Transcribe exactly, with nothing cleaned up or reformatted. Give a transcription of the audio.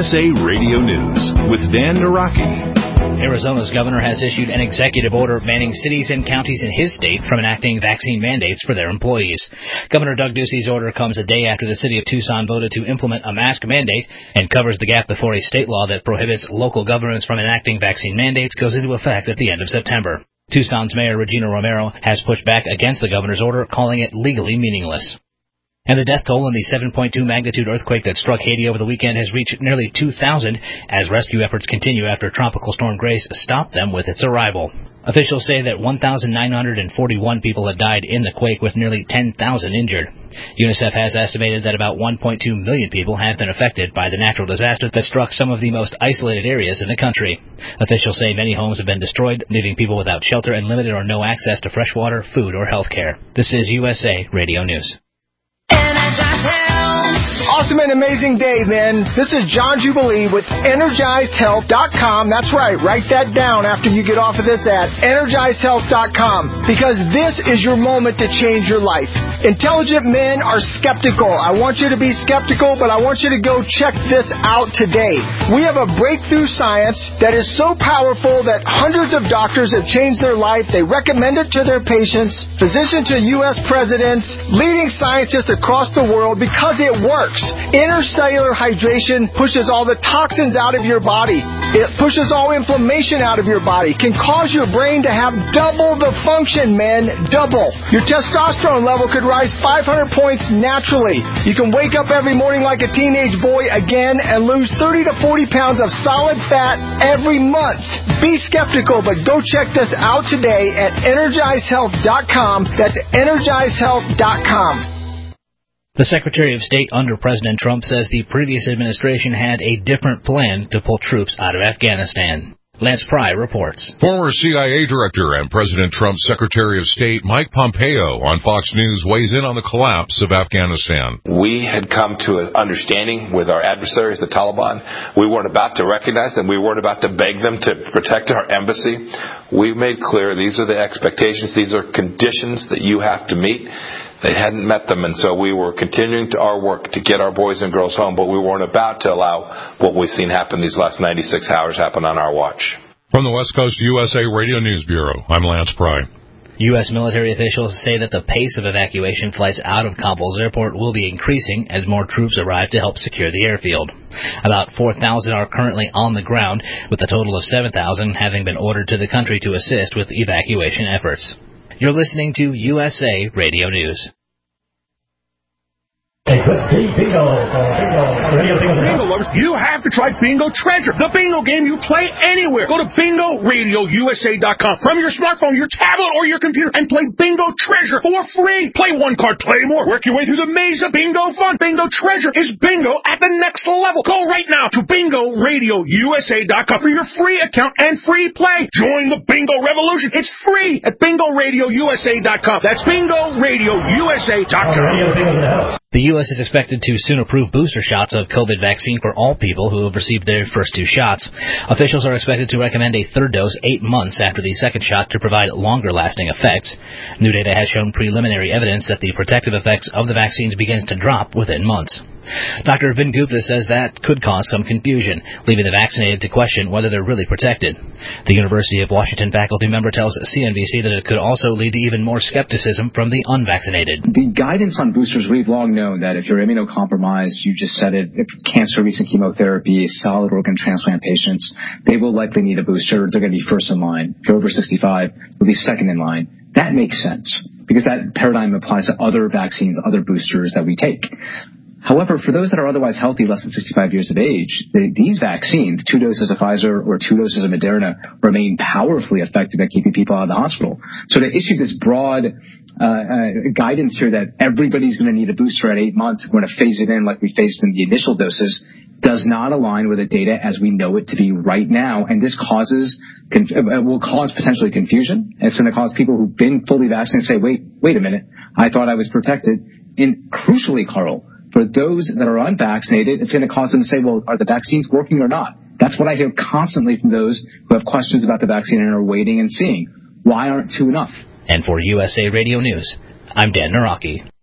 S A Radio News with Dan Naraki. Arizona's governor has issued an executive order banning cities and counties in his state from enacting vaccine mandates for their employees. Governor Doug Ducey's order comes a day after the city of Tucson voted to implement a mask mandate and covers the gap before a state law that prohibits local governments from enacting vaccine mandates goes into effect at the end of September. Tucson's Mayor Regina Romero has pushed back against the governor's order, calling it legally meaningless. And the death toll in the seven point two magnitude earthquake that struck Haiti over the weekend has reached nearly two thousand as rescue efforts continue after Tropical Storm Grace stopped them with its arrival. Officials say that one thousand nine hundred forty-one people have died in the quake, with nearly ten thousand injured. UNICEF has estimated that about one point two million people have been affected by the natural disaster that struck some of the most isolated areas in the country. Officials say many homes have been destroyed, leaving people without shelter and limited or no access to fresh water, food, or health care. This is U S A Radio News. Awesome and amazing day, man. This is John Jubilee with Energized Health dot com. That's right. Write that down after you get off of this at Energized Health dot com, because this is your moment to change your life. Intelligent men are skeptical. I want you to be skeptical, but I want you to go check this out today. We have a breakthrough science that is so powerful that hundreds of doctors have changed their life. They recommend it to their patients, physicians to U S presidents, leading scientists across the world, because it works. Intercellular hydration pushes all the toxins out of your body. It pushes all inflammation out of your body. Can cause your brain to have double the function, man. Double. Your testosterone level could rise five hundred points naturally. You can wake up every morning like a teenage boy again and lose thirty to forty pounds of solid fat every month. Be skeptical, but go check this out today at Energized Health dot com. That's Energized Health dot com. The Secretary of State under President Trump says the previous administration had a different plan to pull troops out of Afghanistan. Lance Pry reports. Former C I A Director and President Trump's Secretary of State Mike Pompeo on Fox News weighs in on the collapse of Afghanistan. We had come to an understanding with our adversaries, the Taliban. We weren't about to recognize them. We weren't about to beg them to protect our embassy. We made clear these are the expectations. These are conditions that you have to meet. They hadn't met them, and so we were continuing to our work to get our boys and girls home, but we weren't about to allow what we've seen happen these last ninety-six hours happen on our watch. From the West Coast U S A Radio News Bureau, I'm Lance Pry. U S military officials say that the pace of evacuation flights out of Kabul's airport will be increasing as more troops arrive to help secure the airfield. About four thousand are currently on the ground, with a total of seven thousand having been ordered to the country to assist with evacuation efforts. You're listening to U S A Radio News. Hey, bingo, bingo, bingo, bingo lovers, you have to try Bingo Treasure, the bingo game you play anywhere. Go to bingo radio U S A dot com from your smartphone, your tablet, or your computer and play Bingo Treasure for free. Play one card, play more. Work your way through the maze of bingo fun. Bingo Treasure is bingo at the next level. Go right now to bingo radio U S A dot com for your free account and free play. Join the bingo revolution. It's free at bingo radio U S A dot com. That's bingo radio U S A dot com. The U S is expected to soon approve booster shots of COVID vaccine for all people who have received their first two shots. Officials are expected to recommend a third dose eight months after the second shot to provide longer-lasting effects. New data has shown preliminary evidence that the protective effects of the vaccines begins to drop within months. Doctor Vin Gupta says that could cause some confusion, leaving the vaccinated to question whether they're really protected. The University of Washington faculty member tells C N B C that it could also lead to even more skepticism from the unvaccinated. The guidance on boosters, we've long known that if you're immunocompromised, you just said it, if cancer, recent chemotherapy, solid organ transplant patients, they will likely need a booster. They're going to be first in line. If you're over sixty-five, they'll be second in line. That makes sense, because that paradigm applies to other vaccines, other boosters that we take. However, for those that are otherwise healthy, less than sixty-five years of age, the, these vaccines, two doses of Pfizer or two doses of Moderna, remain powerfully effective at keeping people out of the hospital. So to issue this broad uh, uh, guidance here that everybody's going to need a booster at eight months, we're going to phase it in like we phased in the initial doses, does not align with the data as we know it to be right now. And this causes, conf- will cause potentially confusion. It's going to cause people who've been fully vaccinated to say, wait, wait a minute, I thought I was protected. And crucially, Carl, for those that are unvaccinated, it's going to cause them to say, well, are the vaccines working or not? That's what I hear constantly from those who have questions about the vaccine and are waiting and seeing. Why aren't two enough? And for U S A Radio News, I'm Dan Naraki.